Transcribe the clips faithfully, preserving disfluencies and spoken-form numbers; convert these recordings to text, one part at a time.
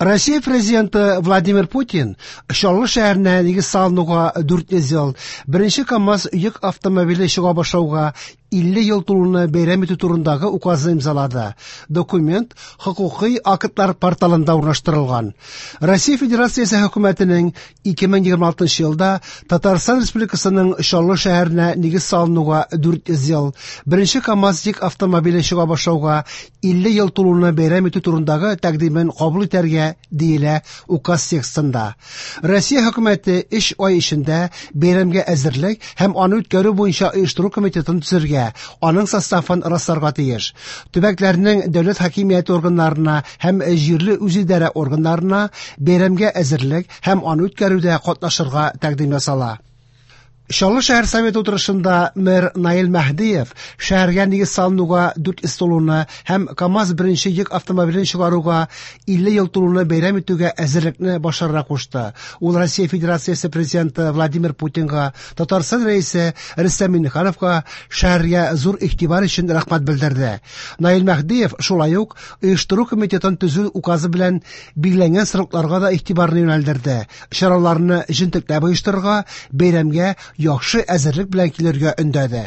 Россия президенты Владимир Путин Чаллы шәһәренә нигез салынуга дүрт йөз ел, беренче КамАЗ йөк автомобиле чыга башлауга илле ел тулуны бәйрәм итү турындагы указны имзалады. Документ хокукый актлар порталында урнаштырылган. Россия Федерациясе хөкүмәтенең ике мең егерме алтынчы елда Татарстан Республикасының Чаллы шәһәренә нигез салынуга дүрт йөз ел, беренче КамАЗ йөк автомобиле чыга башлауга илле ел тулуны бәйрәм итү турындагы тәкъдимен кабул итәргә диелә указ текстында. Россия хөкүмәте өч ай эчендә бәйрәмгә әзерлек һәм аны үткәрү буенча оештыру комитетын төзергә, аның составын расларга тиеш. Төбәкләрнең дәүләт хакимияте органнарына һәм җирле үзидарә органнарына бәйрәмгә әзерлек һәм аны үткәрүдә катнашырга тәкъдим ясала. Чаллы шәһәр советы утырышында мэр Наил Мәһдиев шәһәргә нигез салынуга дүрт йөз тулуны һәм КамАЗ беренче йөк автомобилен чыгаруга илле ел тулуны бәйрәм итүгә әзерлекне башарырга кушты. Ул Россия Федерациясе президенты Владимир Путинга, Татарстан рәисе Рөстәм Миңнехановка шәһәргә зур игътибар өчен рәхмәт белдерде. Наил Мәһдиев шулай ук оештыру комитетын төзү указы белән билгеләнгән срокларга да игътибарны юнәлдерде. Чараларны җентекләп оештырырга, бәйрәмгә яхшы әзерлек белән килергә өндәде.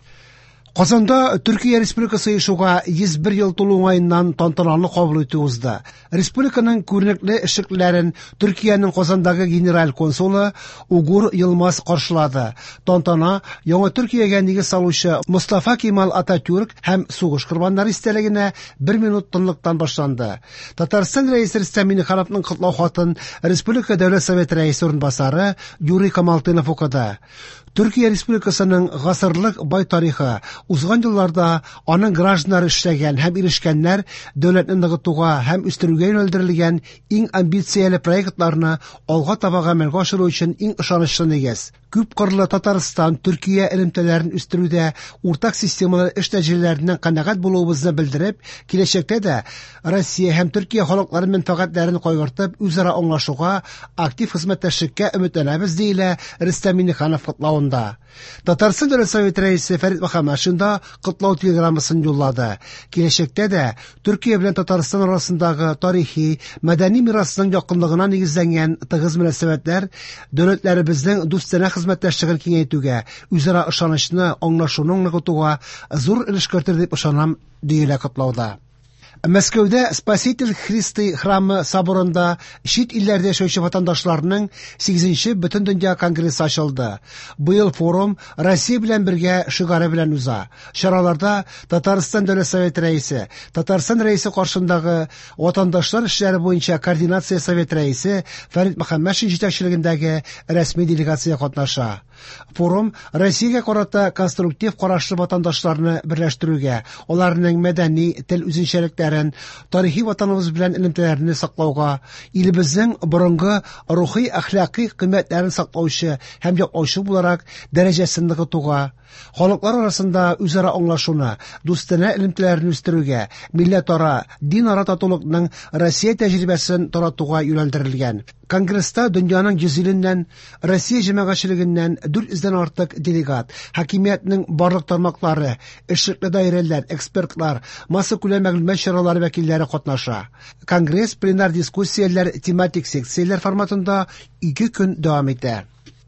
Казанда Төркия Республикасы ишуга йөз бер ел тулу уңаеннан тантаналы кабул итү узды. Республиканың күренекле эшлекләрен Төркиянең Казандагы генераль консулы Угур Йылмаз каршылады. Тантана яңа Төркиягә нигез салучы Мустафа Кемал Ататюрк һәм сугыш корбаннары истәлегенә бер минут тынлыктан башланды. Татарстан рәисе Рөстәм Миңнехановның котлау хатын Республика Дәүләт Советы рәисе орынбасары Юрий Камалтдинов укыды. Төркия Республикасының гасырлык бай тарихы, узган елларда аның гражданнары эшләгән һәм ирешкәннәр дәүләтне ныгытуга һәм үстерүгә юнәлдерелгән иң амбицияле проектларны алга таба гамәлгә ашыру өчен иң ышанычлы нигез. Күп кырлы Татарстан, Төркия элемтәләрен үстерүдә уртак системалы эш нәтиҗәләреннән канәгать булуыбызны белдереп, киләчәктә дә Россия һәм Төркия халыклары мәнфәгатьләрен кайгыртып, үзара аңлашуга, актив хезмәттәшлеккә өметләнәбез диелә Рөстәм Миңнеханов котлавында. Татарстан Дәүләт Советы рәисе Фәрит Мөхәммәтшин да котлау телеграммасын юллады. Киләчәктә дә Төркия белән Татарстан арасындагы тарихи, мәдәни мирасның якынлыгына нигезләнгән тыгыз мөнәсәбәтләр дәүләтләребезнең дустанә хезмәттәшлеген киңәйтүгә, үзара ышанычны, аңлашуны ныгытуга зур өлеш кертер дип ышанам, диелә котлауда. Мәскәүдә Спаситель Христы храмы соборында чит илләрдә яшәүче ватандашларның сигезенче Бөтендөнья конгрессы ачылды. Быел форум Россия белән бергә шигары белән уза. Чараларда Татарстан Дәүләт Советы рәисе, Татарстан рәисе каршындагы ватандашлар эшләре буенча координация совет рәисе Фәрит Мөхәммәтшин җитәкчелегендәге рәсми делегация катнаша. Форум Россиягә карата конструктив карашлы ватандашларны берләштерүгә, аларның мәдәни, тел үзенчәлекләрен, тарихи ватаныбыз белән элемтәләрне саклауга, илебезнең борынгы рухи әхлакый кыйммәтләрен саклаучы һәм яклаучы буларак дәрәҗәсен ныгытуга, халыклар арасында үзара аңлашуны, дустанә элемтәләрне үстерүгә, милләтара, дин-ара татулыкның Россия тәҗрибәсен таратуга юнәлдерелгән. Конгресста дөньяның йөз иленнән, Россия җәмәгатьчелегеннән дүрт йөздән артык делегат, хакимиятның барлык тармаклары, эшлекле даирәләр, экспертлар, масса күләм мәгълүмат чаралары вәкилләре катнаша. Конгресс пленар дискуссияләр, тематик секцияләр форматында ике көн дәвам итә.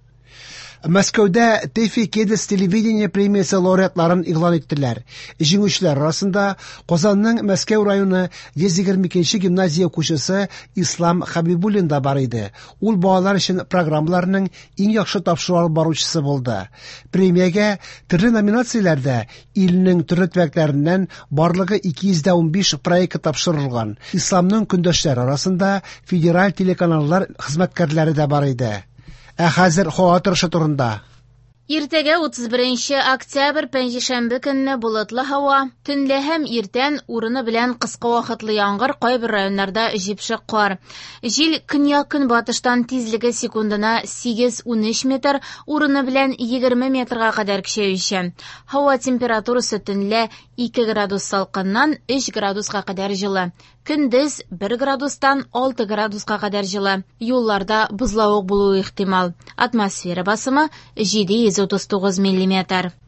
Мәскәүдә Тэфи Кедис телевидение премиясе лауреатларын игълан иттеләр. Җиңүчеләр арасында Казанның Мәскәү районы йөз егерме икенче гимназия укучысы Ислам Хәбибуллин да бар иде. Ул балалар өчен программаларның иң яхшы тапшыру баручысы булды. Премиягә төрле номинацияләрдә илнең төрле төбәкләреннән барлыгы ике йөз унбиш проект тапшырылган. Исламның көндәшләре арасында федераль телеканаллар хезмәткәрләре дә бар иде. Ә хәзер һава торышы турында. Иртәгә утыз беренче октябрь пәнҗешәмбе көнне болытлы һава, төнлә һәм иртән урыны белән кыска вакытлы яңгыр, кайбер районнарда җипшек кар. Җил көньяк-көнбатыштан тизлеге секундына сигез-унөч метр, урыны белән егерме метрга кадәр көчәюче. Һава температурасы төнлә ике градус салкыннан өч градуска кадәр җылы. Көндез бер градустан алты градуска кадәр җылы. Юлларда бозлавык булуы ихтимал. Атмосфера басымы җиде йөз утыз тугыз миллиметр.